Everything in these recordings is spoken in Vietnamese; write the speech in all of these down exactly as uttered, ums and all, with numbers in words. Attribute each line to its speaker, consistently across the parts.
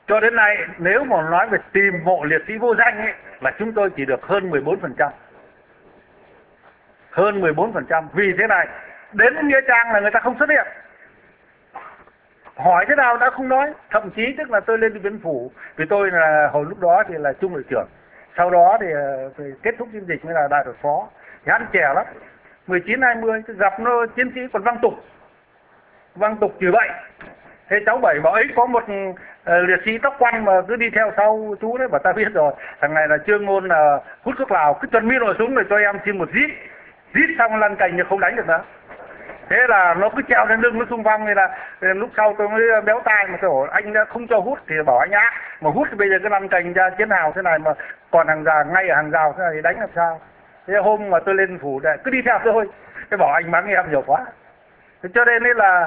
Speaker 1: Cho đến nay nếu mà nói về tìm mộ liệt sĩ vô danh ấy, là chúng tôi chỉ được hơn mười bốn phần trăm. Hơn mười bốn phần trăm. Vì thế này, đến Nghĩa Trang là người ta không xuất hiện. Hỏi thế nào đã không nói. Thậm chí tức là tôi lên Điện Biên Phủ, vì tôi là hồi lúc đó thì là trung đội trưởng. Sau đó thì, thì kết thúc chiến dịch mới là đại đội phó. Thì hắn trẻ lắm, mười chín hai mươi, gặp nó chiến sĩ còn văng tục. Văng tục chửi bậy. Thế cháu Bảy bảo ấy có một uh, liệt sĩ tóc quăn mà cứ đi theo sau chú đấy, bảo ta biết rồi. Thằng này là Trương Ngôn là uh, hút thuốc lào, cứ chuẩn bị nổi súng rồi cho em xin một rít. Rít xong lăn cành thì không đánh được nữa. Thế là nó cứ treo lên lưng nó xung phong. Thì là lúc sau tôi mới béo tai mà tôi hỏi anh đã không cho hút thì bảo anh ác. Mà hút thì bây giờ cái lăn cành ra chiến hào thế này mà còn hàng rào, ngay ở hàng rào thế này thì đánh làm sao. Thế hôm mà tôi lên phủ để cứ đi theo thôi. Thế bảo anh mắng em nhiều quá. Thế cho nên đấy là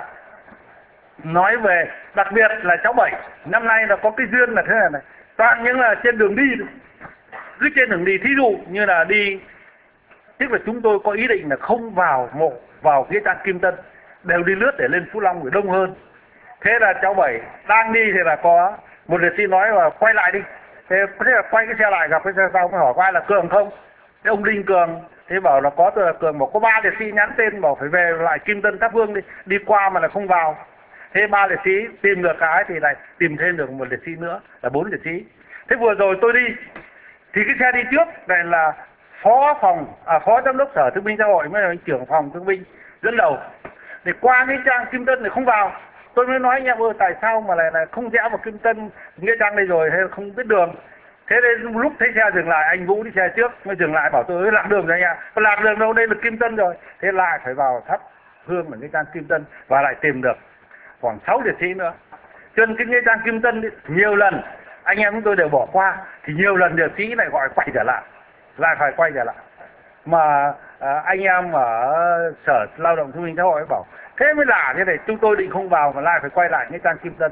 Speaker 1: nói về, đặc biệt là cháu Bảy năm nay là có cái duyên là thế này này, toàn những là trên đường đi, cứ trên đường đi, thí dụ như là đi, tức là chúng tôi có ý định là không vào mộ, vào Nghĩa Trang Kim Tân, đều đi lướt để lên Phú Long để đông hơn. Thế là cháu Bảy đang đi thì là có một liệt sĩ nói là quay lại đi. Thế, thế là quay cái xe lại, gặp cái xe sau mới hỏi có ai là Cường không. Thế ông Đinh Cường thế bảo là có, tôi là Cường, bảo có ba liệt sĩ nhắn tên bảo phải về lại Kim Tân Thắp Hương đi, đi qua mà là không vào. Thế ba liệt sĩ tìm được cái thì lại tìm thêm được một liệt sĩ nữa là bốn liệt sĩ. Thế vừa rồi tôi đi thì cái xe đi trước này là phó phòng à, phó giám đốc sở thương binh xã hội mới là trưởng phòng thương binh dẫn đầu. Thì qua Nghĩa Trang Kim Tân thì không vào. Tôi mới nói anh em ơi tại sao mà lại là không rẽ vào Kim Tân Nghĩa Trang đây rồi hay không biết đường. Thế nên lúc thấy xe dừng lại, anh Vũ đi xe trước mới dừng lại bảo tôi ơi lạc đường rồi anh ạ. À. Lạc đường đâu, đây là Kim Tân rồi. Thế lại phải vào thắp hương ở Nghĩa Trang Kim Tân và lại tìm được khoảng sáu liệt sĩ nữa. Cho nên cái Nghĩa Trang Kim Tân ấy, nhiều lần anh em chúng tôi đều bỏ qua, thì nhiều lần liệt sĩ lại gọi quay trở lại, lại phải quay trở lại. Mà à, anh em ở Sở Lao động Thương binh Xã hội ấy bảo thế mới lạ thế này, chúng tôi định không vào mà lại phải quay lại Nghĩa Trang Kim Tân.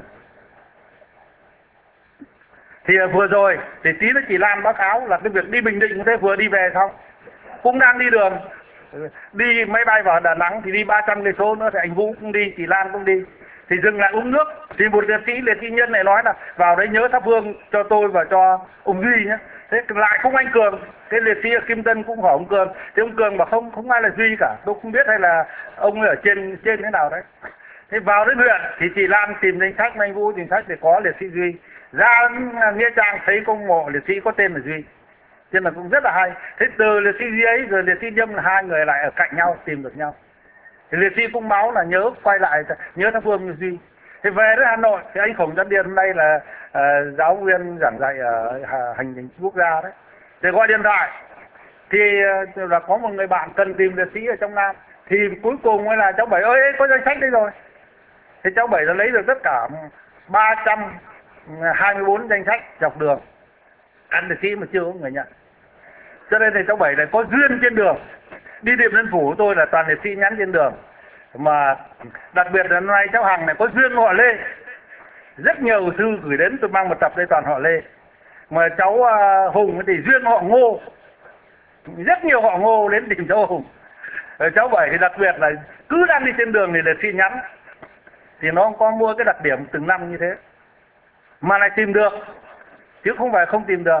Speaker 1: Thì vừa rồi thì tí nữa chị Lan báo cáo là cái việc đi Bình Định thế vừa đi về xong, cũng đang đi đường, đi máy bay vào Đà Nẵng thì đi ba trăm cây số nữa thì anh Vũ cũng đi, chị Lan cũng đi, thì dừng lại uống nước. Thì một liệt sĩ liệt sĩ nhân này nói là vào đấy nhớ thắp hương cho tôi và cho ông Duy nhé. Thế lại không anh Cường, cái liệt sĩ ở Kim Tân cũng hỏi ông Cường, thì ông Cường bảo không không ai là Duy cả, tôi không biết hay là ông ở trên trên thế nào đấy. Thế vào đến huyện thì chị Lan tìm danh sách, anh Vũ tìm sách thì có liệt sĩ Duy, ra Nghĩa Trang thấy công mộ liệt sĩ có tên là Duy, cho nên là cũng rất là hay. Thế từ liệt sĩ Duy ấy rồi liệt sĩ Nhâm là hai người lại ở cạnh nhau tìm được nhau. Thì liệt sĩ cũng báo là nhớ quay lại, nhớ thắp hương như Duy. Thì về đến Hà Nội thì anh Khổng Văn Điền hôm nay là uh, giáo viên giảng dạy ở uh, hành chính quốc gia đấy, thì gọi điện thoại thì uh, là có một người bạn cần tìm liệt sĩ ở trong Nam. Thì cuối cùng mới là cháu Bảy ơi có danh sách đây rồi. Thì cháu Bảy đã lấy được tất cả ba trăm hai mươi bốn danh sách dọc đường, ăn liệt sĩ mà chưa có người nhận. Cho nên thì cháu Bảy này có duyên trên đường. Đi Điện Biên Phủ của tôi là toàn liệt sĩ nhắn trên đường. Mà đặc biệt là hôm nay cháu Hằng này có duyên họ Lê, rất nhiều thư gửi đến, tôi mang một tập đây toàn họ Lê. Mà cháu uh, Hùng thì duyên họ Ngô, rất nhiều họ Ngô đến tìm cháu Hùng. Rồi cháu Bảy thì đặc biệt là cứ đang đi trên đường thì liệt sĩ nhắn, thì nó có mua cái đặc điểm từng năm như thế mà lại tìm được, chứ không phải không tìm được.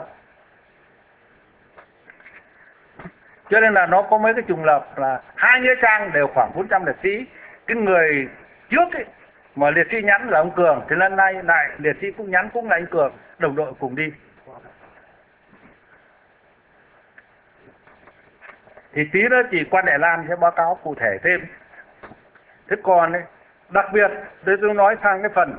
Speaker 1: Cho nên là nó có mấy cái trùng lập là hai Nghĩa Trang đều khoảng bốn trăm liệt sĩ. Cái người trước ấy, mà liệt sĩ nhắn là ông Cường, thì lần này lại liệt sĩ cũng nhắn cũng là anh Cường, đồng đội cùng đi. Thì tí nữa chỉ quan Đại Lan sẽ báo cáo cụ thể thêm. Thế còn ấy, đặc biệt tôi tôi nói sang cái phần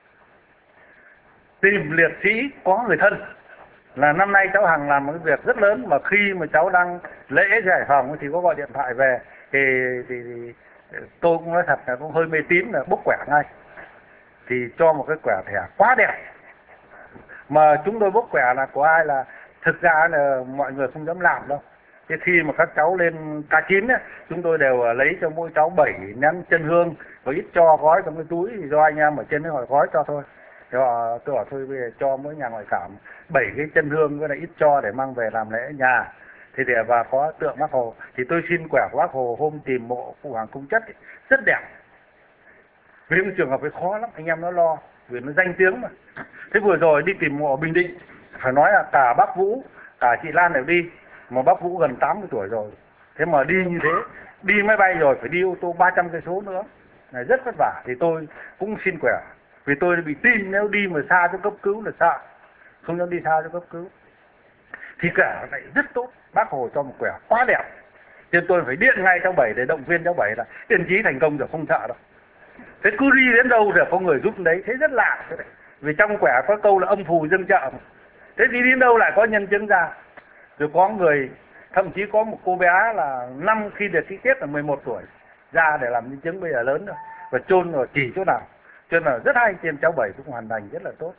Speaker 1: tìm liệt sĩ có người thân, là năm nay cháu Hằng làm một cái việc rất lớn. Mà khi mà cháu đang lễ giải phòng thì có gọi điện thoại về thì, thì, thì tôi cũng nói thật là cũng hơi mê tín là bốc quẻ ngay, thì cho một cái quẻ thẻ quá đẹp. Mà chúng tôi bốc quẻ là của ai là thực ra là mọi người không dám làm đâu. Thế khi mà các cháu lên K chín ấy, chúng tôi đều lấy cho mỗi cháu bảy nén chân hương và ít cho gói trong cái túi, thì do anh em ở trên đấy hỏi gói cho thôi. Thì họ, tôi bảo thôi bây giờ cho mỗi nhà ngoại cảm bảy cái chân hương với lại ít cho để mang về làm lễ ở nhà. Thì để và có tượng Bác Hồ, thì tôi xin quẻ của Bác Hồ hôm tìm mộ cụ Hoàng Cung Chất ấy, rất đẹp. Vì một trường hợp ấy khó lắm, anh em nó lo. vì nó danh tiếng mà. Thế vừa rồi đi tìm mộ ở Bình Định, phải nói là cả bác Vũ, cả chị Lan đều đi, mà bác Vũ gần tám mươi tuổi rồi. Thế mà đi như thế, đi máy bay rồi phải đi ô tô ba trăm cây số nữa, này rất vất vả. Thì tôi cũng xin quẻ, vì tôi bị tin nếu đi mà xa cho cấp cứu là sợ, không dám đi xa cho cấp cứu. Thì quẻ này rất tốt, bác Hồ cho một quẻ quá đẹp, nên tôi phải điện ngay cháu Bảy để động viên cháu Bảy là tiên chí thành công rồi, không sợ đâu. Thế cứ đi đến đâu rồi có người giúp đấy, thế rất lạ. Vì trong quẻ có câu là âm phù dâng trợ, thế thì đến đâu lại có nhân chứng ra. Rồi có người, thậm chí có một cô bé là năm khi được ký kết là mười một tuổi ra để làm nhân chứng, bây giờ lớn rồi và chôn rồi chỉ chỗ nào, cho nên là rất hay. Trên cháu Bảy cũng hoàn thành rất là tốt.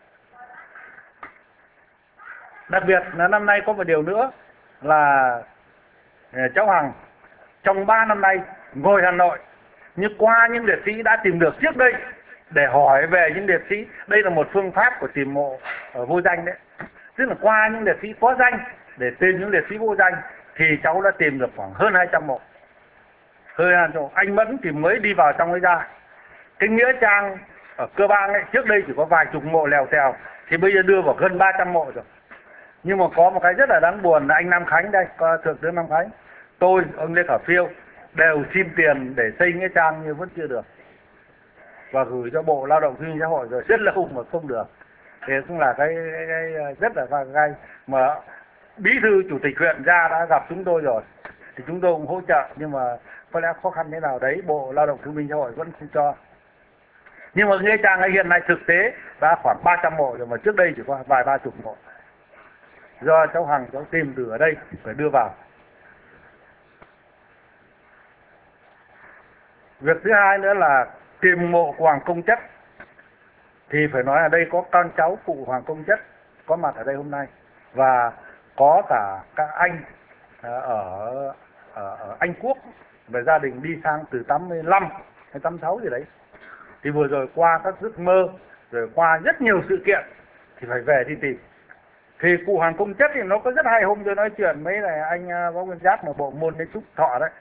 Speaker 1: Đặc biệt là năm nay có một điều nữa là cháu Hằng trong ba năm nay ngồi Hà Nội, nhưng qua những liệt sĩ đã tìm được trước đây để hỏi về những liệt sĩ. Đây là một phương pháp của tìm mộ ở vô danh đấy, tức là qua những liệt sĩ có danh để tìm những liệt sĩ vô danh, thì cháu đã tìm được khoảng hơn hai trăm mộ. Hơn hai trăm mộ. Anh Mẫn thì mới đi vào trong ấy ra. Cái nghĩa trang ở Cơ Bang ấy trước đây chỉ có vài chục mộ lèo tèo, thì bây giờ đưa vào gần ba trăm mộ rồi. Nhưng mà có một cái rất là đáng buồn là anh Nam Khánh đây, thượng tướng Nam Khánh, tôi, ông Lê Khả Phiêu đều xin tiền để xây nghĩa trang nhưng vẫn chưa được, và gửi cho Bộ Lao động Thương binh Xã hội rồi rất lâu mà không được. Thế cũng là cái, cái, cái rất là gai. Mà bí thư chủ tịch huyện ra đã gặp chúng tôi rồi, thì chúng tôi cũng hỗ trợ, nhưng mà có lẽ khó khăn thế nào đấy Bộ Lao động Thương binh Xã hội vẫn không cho. Nhưng mà nghĩa trang ấy hiện nay thực tế đã khoảng ba trăm mộ rồi, mà trước đây chỉ có vài ba chục mộ. Do cháu Hằng cháu tìm từ ở đây phải đưa vào. Việc thứ hai nữa là tìm mộ của Hoàng Công Chất. Thì phải nói ở đây có con cháu cụ Hoàng Công Chất có mặt ở đây hôm nay, và có cả các anh ở, ở, ở Anh Quốc, và gia đình đi sang từ tám mươi lăm hay tám mươi sáu gì đấy. Thì vừa rồi qua các giấc mơ, rồi qua rất nhiều sự kiện thì phải về đi tìm. Thì cụ Hoàng Công Chất thì nó có rất hay. Hôm tôi nói chuyện mấy là anh Võ Nguyên Giáp một bộ môn đến Trúc Thọ đấy.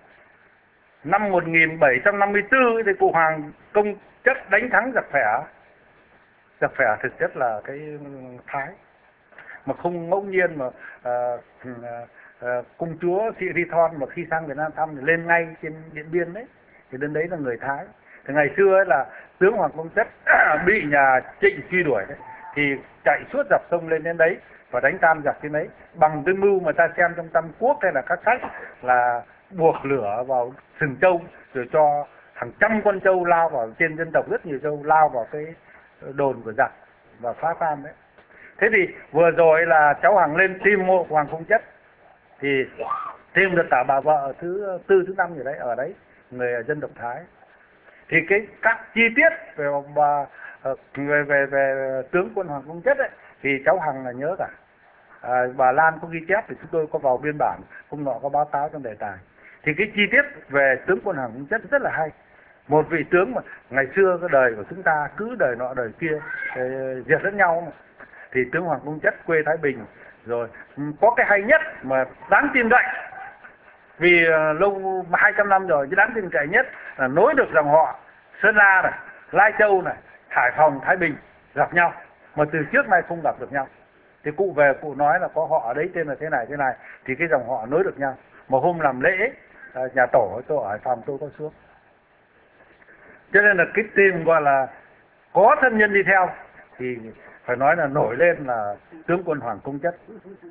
Speaker 1: Năm một nghìn bảy trăm năm mươi tư thì cụ Hoàng Công Chất đánh thắng giặc Phẻ. Giặc Phẻ thực chất là cái Thái, mà không ngẫu nhiên mà à, à, công chúa Thị Ri Thon mà khi sang Việt Nam thăm thì lên ngay trên Điện Biên đấy, thì đến đấy là người Thái. Thì ngày xưa ấy là tướng Hoàng Công Chất bị nhà Trịnh truy đuổi đấy, thì chạy suốt dọc sông lên đến đấy và đánh tan giặc trên đấy, bằng cái mưu mà ta xem trong Tam Quốc hay là các sách là buộc lửa vào sừng trâu, rồi cho hàng trăm con trâu lao vào, trên dân tộc rất nhiều trâu lao vào cái đồn của giặc và phá tan đấy. Thế thì vừa rồi là cháu Hằng lên tìm mộ Hoàng Công Chất, thì tìm được cả bà vợ thứ tư thứ năm gì đấy ở đấy, người dân tộc Thái. Thì cái các chi tiết về bà về về, về tướng quân Hoàng Công Chất ấy thì cháu Hằng là nhớ cả. À, bà Lan có ghi chép thì chúng tôi có vào biên bản, hôm nọ có báo cáo trong đề tài. Thì cái chi tiết về tướng quân Hoàng Công Chất rất là hay. Một vị tướng mà ngày xưa cái đời của chúng ta cứ đời nọ đời kia diệt lẫn nhau mà. Thì tướng Hoàng Công Chất quê Thái Bình. Rồi có cái hay nhất mà đáng tin cậy, vì uh, lâu hai trăm năm rồi, chứ đáng tin cậy nhất là nối được dòng họ Sơn La này, Lai Châu này, Hải Phòng, Thái Bình gặp nhau, mà từ trước nay không gặp được nhau. Thì cụ về cụ nói là có họ ở đấy tên là thế này thế này, thì cái dòng họ nối được nhau. Mà hôm làm lễ uh, nhà tổ tôi ở Hải Phòng tôi có xuống. Cho nên là cái tìm gọi là có thân nhân đi theo thì phải nói là nổi lên là tướng quân Hoàng Công Chất.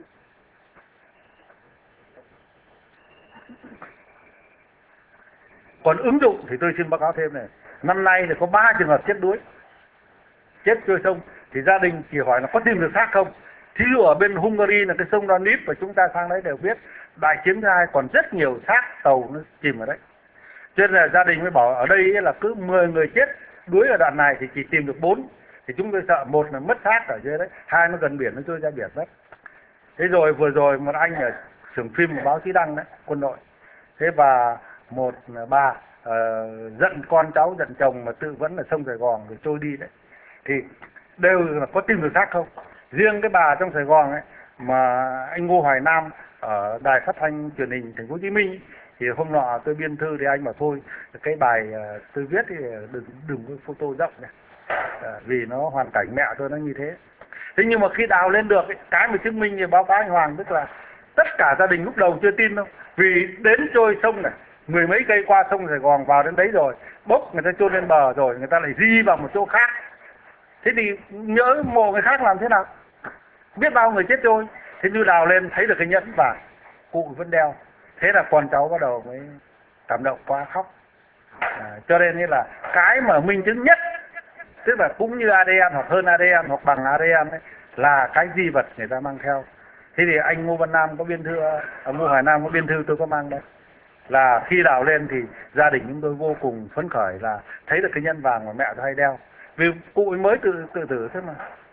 Speaker 1: Còn ứng dụng thì tôi xin báo cáo thêm này. Năm nay thì có ba trường hợp chết đuối, chết trôi sông. Thì gia đình chỉ hỏi là có tìm được xác không. Thí dụ ở bên Hungary là cái sông Danube, và chúng ta sang đấy đều biết đại chiến thứ hai còn rất nhiều xác tàu nó chìm ở đấy. Cho nên là gia đình mới bảo ở đây là cứ mười người chết đuối ở đoạn này thì chỉ tìm được bốn. Thì chúng tôi sợ một là mất xác ở dưới đấy, hai nó gần biển nó trôi ra biển mất. Thế rồi vừa rồi một anh ở xưởng phim của báo chí đăng đấy, quân đội. Thế và một bà uh, giận con cháu, giận chồng mà tự vẫn là sông Sài Gòn rồi trôi đi đấy. Thì đều là có tìm được xác không. Riêng cái bà trong Sài Gòn ấy mà anh Ngô Hoài Nam ở đài phát thanh truyền hình Thành phố Hồ Chí Minh ấy, thì hôm nọ tôi biên thư thì anh bảo thôi cái bài uh, tôi viết thì đừng đừng có photo rộng này. À, vì nó hoàn cảnh mẹ tôi nó như thế. Thế nhưng mà khi đào lên được ấy, cái mà chứng minh như báo cáo anh Hoàng, tức là tất cả gia đình lúc đầu chưa tin đâu, vì đến trôi sông này, mười mấy cây qua sông Sài Gòn vào đến đấy rồi, bốc người ta chôn lên bờ rồi, người ta lại di vào một chỗ khác. Thế thì nhớ mộ người khác làm thế nào, biết bao người chết trôi. Thế như đào lên thấy được cái nhẫn và cụ vẫn đeo. Thế là con cháu bắt đầu mới cảm động quá khóc. À, cho nên như là cái mà minh chứng nhất, tức là cũng như a đê en hoặc hơn a đê en hoặc bằng a đê en ấy, là cái di vật người ta mang theo. Thế thì anh Ngô Văn Nam có biên thư, ông Ngô Hoài Nam có biên thư tôi có mang đấy, là khi đào lên thì gia đình chúng tôi vô cùng phấn khởi là thấy được cái nhân vàng mà mẹ tôi hay đeo, vì cụ ấy mới tự tự tử thế mà.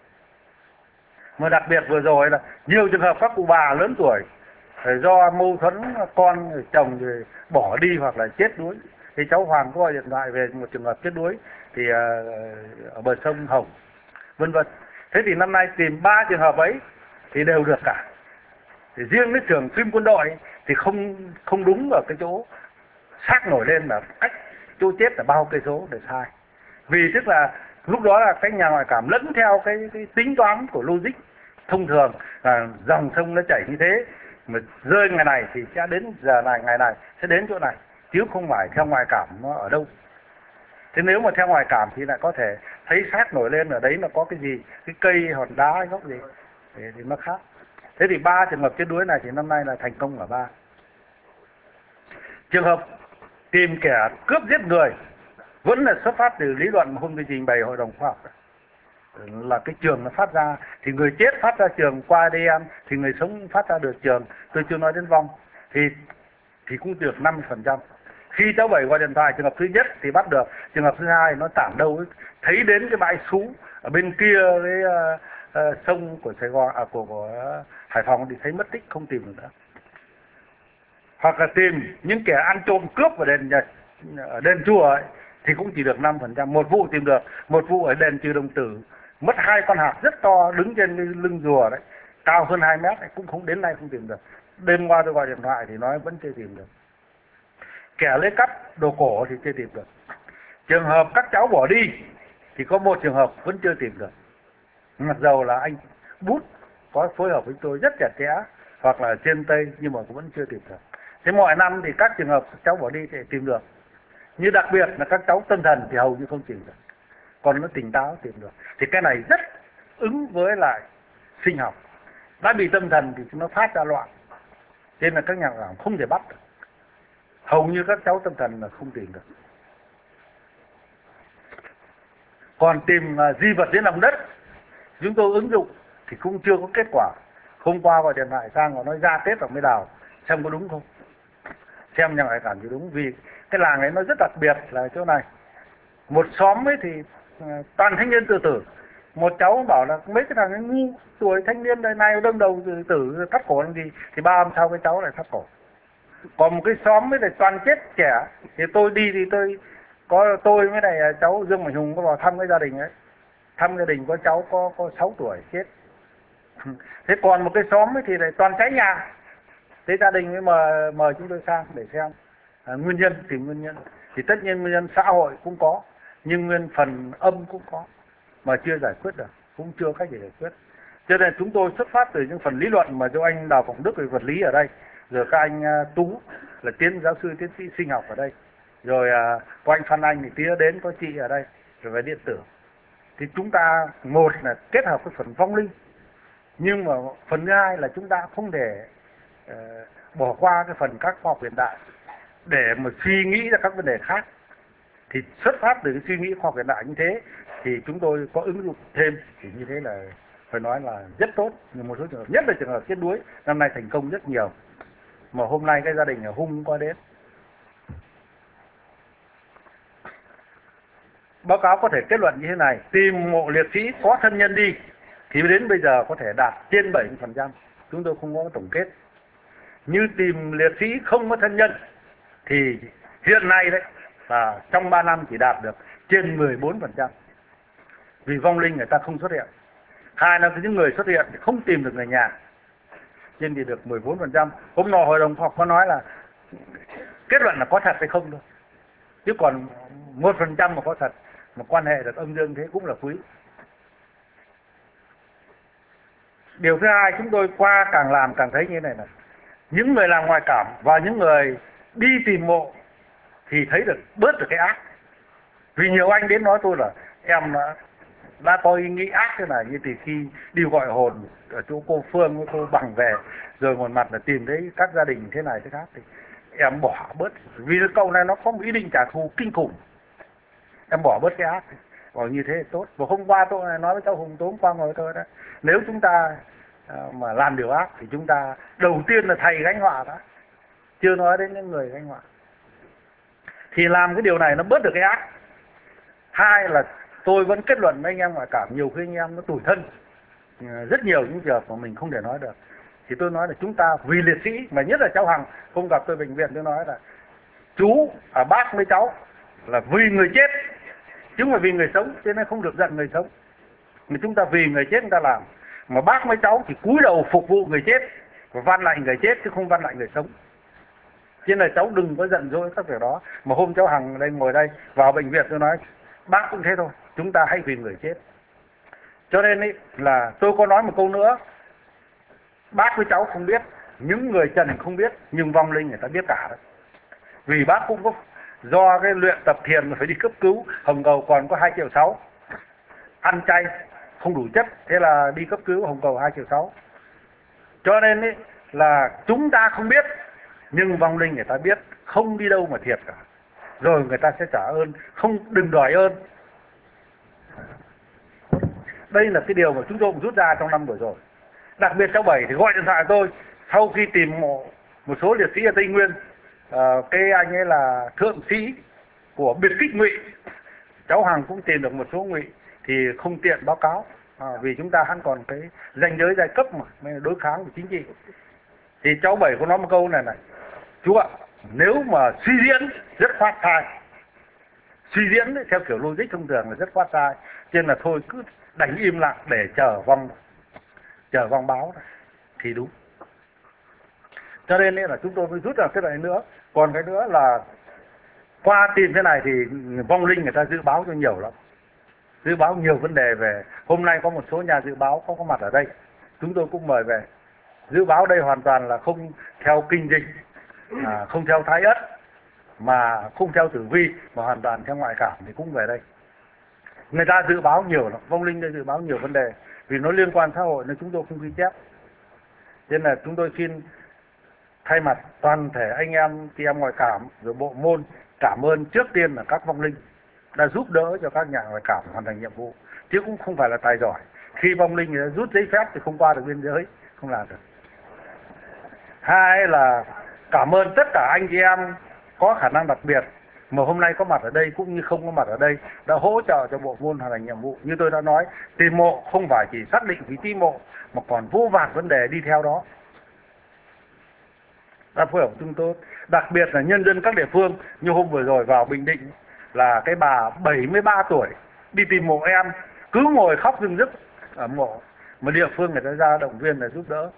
Speaker 1: Mà đặc biệt vừa rồi là nhiều trường hợp các cụ bà lớn tuổi do mâu thuẫn con chồng thì bỏ đi hoặc là chết đuối. Thì cháu Hoàng có gọi điện thoại về một trường hợp chết đuối thì uh, ở bờ sông Hồng, vân vân. Thế thì năm nay tìm ba trường hợp ấy thì đều được cả. Thì riêng cái trường phim quân đội thì không không đúng ở cái chỗ xác nổi lên là cách chỗ chết là bao cây số để sai. Vì tức là lúc đó là cái nhà ngoại cảm lẫn theo cái, cái tính toán của logic thông thường là dòng sông nó chảy như thế, mà rơi ngày này thì sẽ đến giờ này, ngày này sẽ đến chỗ này, chứ không phải theo ngoại cảm nó ở đâu. Thế nếu mà theo ngoại cảm thì lại có thể thấy sát nổi lên ở đấy là có cái gì, cái cây hòn đá góc gì thì, thì nó khác. Thế thì ba trường hợp chết đuối này thì năm nay là thành công ở ba. Trường hợp tìm kẻ cướp giết người vẫn là xuất phát từ lý luận mà hôm nay trình bày hội đồng khoa học, là cái trường nó phát ra thì người chết phát ra trường qua a đê en, thì người sống phát ra được trường, tôi chưa nói đến vong, thì thì cũng được năm mươi phần trăm. Khi cháu Bảy gọi điện thoại trường hợp thứ nhất thì bắt được, trường hợp thứ hai nó tản đâu ấy, thấy đến cái bãi sú ở bên kia cái uh, uh, sông của Sài Gòn, à của, của uh, Hải Phòng thì thấy mất tích, không tìm được nữa. Hoặc là tìm những kẻ ăn trộm cướp ở đền nhà, ở đền chùa ấy, thì cũng chỉ được năm phần trăm. Một vụ tìm được, một vụ ở đền Trừ Đồng Tử mất hai con hạc rất to đứng trên cái lưng rùa đấy, cao hơn hai mét ấy, cũng không, đến nay không tìm được. Đêm qua tôi gọi điện thoại thì nói vẫn chưa tìm được. Kẻ lấy cắp đồ cổ thì chưa tìm được. Trường hợp các cháu bỏ đi thì có một trường hợp vẫn chưa tìm được, mặc dầu là anh Bút có phối hợp với tôi rất chặt chẽ, hoặc là trên Tây, nhưng mà cũng vẫn chưa tìm được. Thế mọi năm thì các trường hợp cháu bỏ đi thì tìm được, như đặc biệt là các cháu tâm thần thì hầu như không tìm được, còn nó tỉnh táo tìm được. Thì cái này rất ứng với lại sinh học. Đã bị tâm thần thì nó phát ra loạn, nên là các nhà khoa học không thể bắt được. Hầu như các cháu tâm thần là không tìm được. Còn tìm uh, di vật dưới lòng đất, chúng tôi ứng dụng thì cũng chưa có kết quả. Hôm qua gọi điện thoại sang và nói ra Tết rồi mới đào, xem có đúng không, xem nhà ngoại cảm thì đúng. Vì cái làng ấy nó rất đặc biệt là chỗ này, một xóm ấy thì uh, toàn thanh niên tự tử. Một cháu bảo là mấy cái thằng ấy ngu, tuổi thanh niên đời này đâm đầu tự tử cắt cổ làm gì, thì ba hôm sau cái cháu lại cắt cổ. Còn một cái xóm mới là toàn chết trẻ, thì tôi đi thì tôi có tôi với này cháu Dương Mạnh Hùng có vào thăm cái gia đình ấy, thăm gia đình có cháu có có sáu tuổi chết. Thế còn một cái xóm ấy thì lại toàn cháy nhà. Thế gia đình mới mời mời chúng tôi sang để xem à, nguyên nhân, tìm nguyên nhân. Thì tất nhiên nguyên nhân xã hội cũng có, nhưng nguyên phần âm cũng có mà chưa giải quyết được, cũng chưa cách để giải quyết. Cho nên chúng tôi xuất phát từ những phần lý luận mà cho anh Đào Phụng Đức về vật lý ở đây, rồi các anh uh, Tú là tiến giáo sư tiến sĩ sinh học ở đây, rồi uh, có anh Phan Anh thì tía đến, có chị ở đây, rồi về điện tử. Thì chúng ta một là kết hợp với phần vong linh, nhưng mà phần thứ hai là chúng ta không thể uh, bỏ qua cái phần các khoa học hiện đại để mà suy nghĩ ra các vấn đề khác. Thì xuất phát từ cái suy nghĩ khoa học hiện đại như thế thì chúng tôi có ứng dụng thêm, thì như thế là phải nói là rất tốt. Nhưng một số trường hợp, nhất là trường hợp chết đuối, năm nay thành công rất nhiều. Mà hôm nay cái gia đình ở Hung qua đến. Báo cáo có thể kết luận như thế này: tìm mộ liệt sĩ có thân nhân đi thì đến bây giờ có thể đạt trên bảy mươi phần trăm. Chúng tôi không có tổng kết. Như tìm liệt sĩ không có thân nhân thì hiện nay đấy là trong ba năm chỉ đạt được trên mười bốn phần trăm. Vì vong linh người ta không xuất hiện. Hai là những người xuất hiện thì không tìm được người nhà, nên thì được mười bốn phần trăm. Hôm nọ hội đồng khoa học có nói là kết luận là có thật hay không thôi, chứ còn một phần trăm mà có thật. mà quan hệ được âm dương thế cũng là quý. Điều thứ hai, chúng tôi qua càng làm càng thấy như thế này này, những người làm ngoại cảm và những người đi tìm mộ thì thấy được bớt được cái ác. Vì nhiều anh đến nói tôi là em đã, đã có ý nghĩ ác thế này, như từ khi đi gọi hồn ở chỗ cô Phương với cô Bằng về, rồi một mặt là tìm thấy các gia đình thế này thế khác, thì em bỏ bớt. Vì cái câu này nó có một ý định trả thù kinh khủng, em bỏ bớt cái ác, bảo như thế là tốt. Và hôm qua tôi này nói với cháu Hùng, tối hôm qua ngồi với tôi đó, nếu chúng ta à, mà làm điều ác thì chúng ta đầu tiên là thầy gánh họa đó, chưa nói đến những người gánh họa. Thì làm cái điều này nó bớt được cái ác. Hai là tôi vẫn kết luận với anh em ngoại cảm, nhiều khi anh em nó tủi thân, rất nhiều những việc mà mình không thể nói được. Thì tôi nói là chúng ta vì liệt sĩ, mà nhất là cháu Hằng không gặp tôi bệnh viện, tôi nói là chú, à, bác với cháu là vì người chết chứ không phải vì người sống, cho nên không được giận người sống. Mà chúng ta vì người chết chúng ta làm, mà bác với cháu thì cúi đầu phục vụ người chết và van lại người chết chứ không van lại người sống. Cho nên là cháu đừng có giận dỗi các việc đó. Mà hôm cháu Hằng đây ngồi đây vào bệnh viện, tôi nói bác cũng thế thôi, chúng ta hãy vì người chết. Cho nên ấy, là tôi có nói một câu nữa, bác với cháu không biết, những người trần không biết, nhưng vong linh người ta biết cả đấy. Vì bác cũng có do cái luyện tập thiền mà phải đi cấp cứu, Hồng Cầu còn có hai triệu sáu, ăn chay không đủ chất, thế là đi cấp cứu Hồng Cầu hai triệu sáu. Cho nên ấy, là chúng ta không biết, nhưng vong linh người ta biết, không đi đâu mà thiệt cả. Rồi người ta sẽ trả ơn, không đừng đòi ơn. Đây là cái điều mà chúng tôi cũng rút ra trong năm vừa rồi. Đặc biệt cháu Bảy thì gọi điện thoại tôi sau khi tìm mộ một số liệt sĩ ở Tây Nguyên. À, cái anh ấy là thượng sĩ của biệt kích Ngụy, cháu Hằng cũng tìm được một số Ngụy thì không tiện báo cáo, à, vì chúng ta hắn còn cái ranh giới giai cấp mà đối kháng của chính trị. Thì cháu Bảy có nói một câu này này, chú ạ, nếu mà suy diễn rất khoát sai, suy diễn đấy, theo kiểu logic thông thường là rất khoát sai, cho nên là thôi cứ đánh im lặng để chờ vong, chờ vong báo này, thì đúng. Cho nên là chúng tôi mới rút ra cái này nữa. Còn cái nữa là qua tìm thế này thì vong linh người ta dự báo cho nhiều lắm, dự báo nhiều vấn đề về. Hôm nay có một số nhà dự báo có có mặt ở đây, chúng tôi cũng mời về. Dự báo đây hoàn toàn là không theo kinh dịch, à, không theo thái ất, mà không theo tử vi, mà hoàn toàn theo ngoại cảm thì cũng về đây. Người ta dự báo nhiều lắm, vong linh đây dự báo nhiều vấn đề, vì nó liên quan xã hội nên chúng tôi không ghi chép. Nên là chúng tôi xin thay mặt toàn thể anh em chị em ngoại cảm rồi bộ môn cảm ơn trước tiên là các vong linh đã giúp đỡ cho các nhà ngoại cảm hoàn thành nhiệm vụ, chứ cũng không phải là tài giỏi. Khi vong linh người ta rút giấy phép thì không qua được biên giới, không làm được. Hai là cảm ơn tất cả anh chị em có khả năng đặc biệt mà hôm nay có mặt ở đây cũng như không có mặt ở đây, đã hỗ trợ cho bộ môn hoàn thành nhiệm vụ. Như tôi đã nói, tìm mộ không phải chỉ xác định vị trí mộ mà còn vô vàn vấn đề đi theo đó, đã phối hợp chúng tôi. Đặc biệt là nhân dân các địa phương, như hôm vừa rồi vào Bình Định là cái bà bảy mươi ba tuổi đi tìm mộ em, cứ ngồi khóc rưng rức ở mộ, mà địa phương người ta ra động viên là giúp đỡ.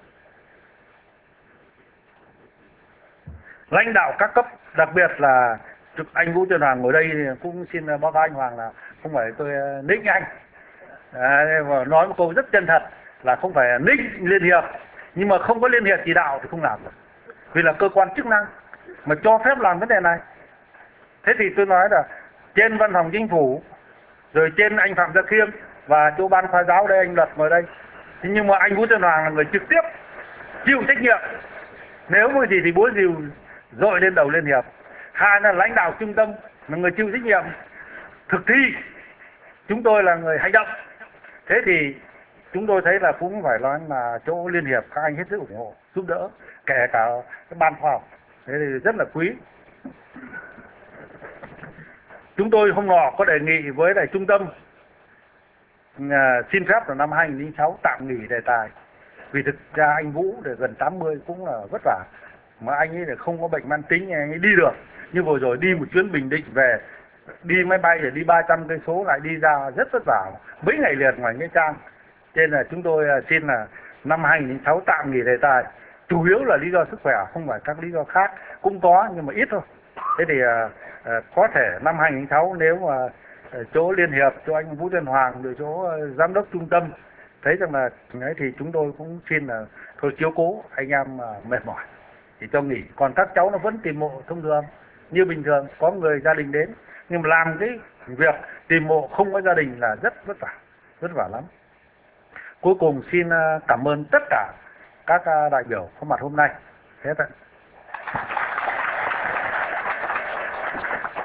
Speaker 1: Lãnh đạo các cấp, đặc biệt là anh Vũ Trần Hoàng ngồi đây cũng xin báo cáo anh Hoàng là không phải tôi nịnh anh, à, và nói một câu rất chân thật là không phải nịnh Liên Hiệp, nhưng mà không có Liên Hiệp chỉ đạo thì không làm được, vì là cơ quan chức năng mà cho phép làm vấn đề này. Thế thì tôi nói là trên văn phòng chính phủ, rồi trên anh Phạm Gia Khiêm và chỗ ban khoa giáo đây anh Luật ngồi đây, thế nhưng mà anh Vũ Trần Hoàng là người trực tiếp chịu trách nhiệm, nếu có gì thì búa rìu dội lên đầu Liên Hiệp. Hai là lãnh đạo trung tâm là người chịu trách nhiệm thực thi, chúng tôi là người hành động. Thế thì chúng tôi thấy là cũng phải nói là chỗ Liên Hiệp các anh hết sức ủng hộ giúp đỡ, kể cả cái ban khoa học, thế thì rất là quý. Chúng tôi hôm nọ có đề nghị với lại trung tâm à, xin phép là năm hai nghìn không trăm lẻ sáu tạm nghỉ đề tài, vì thực ra anh Vũ để gần tám mươi cũng là vất vả, mà anh ấy là không có bệnh mãn tính, anh ấy đi được. Nhưng vừa rồi đi một chuyến Bình Định về, đi máy bay để đi ba trăm cây số lại đi ra rất vất vả, mấy ngày liền ngoài Nghĩa Trang. Cho nên là chúng tôi xin là năm hai nghìn không trăm lẻ sáu tạm nghỉ đề tài, chủ yếu là lý do sức khỏe, không phải các lý do khác, cũng có nhưng mà ít thôi. Thế thì à, à, có thể năm hai nghìn không trăm lẻ sáu nếu mà ở chỗ Liên Hiệp, chỗ anh Vũ Tân Hoàng, rồi chỗ giám đốc trung tâm thấy rằng là ấy thì chúng tôi cũng xin là thôi chiếu cố anh em mà mệt mỏi thì cho nghỉ, còn các cháu nó vẫn tìm mộ thông thường như bình thường, có người gia đình đến, nhưng mà làm cái việc tìm mộ không có gia đình là rất vất vả, vất vả lắm. Cuối cùng xin cảm ơn tất cả các đại biểu có mặt hôm nay. Thế thôi.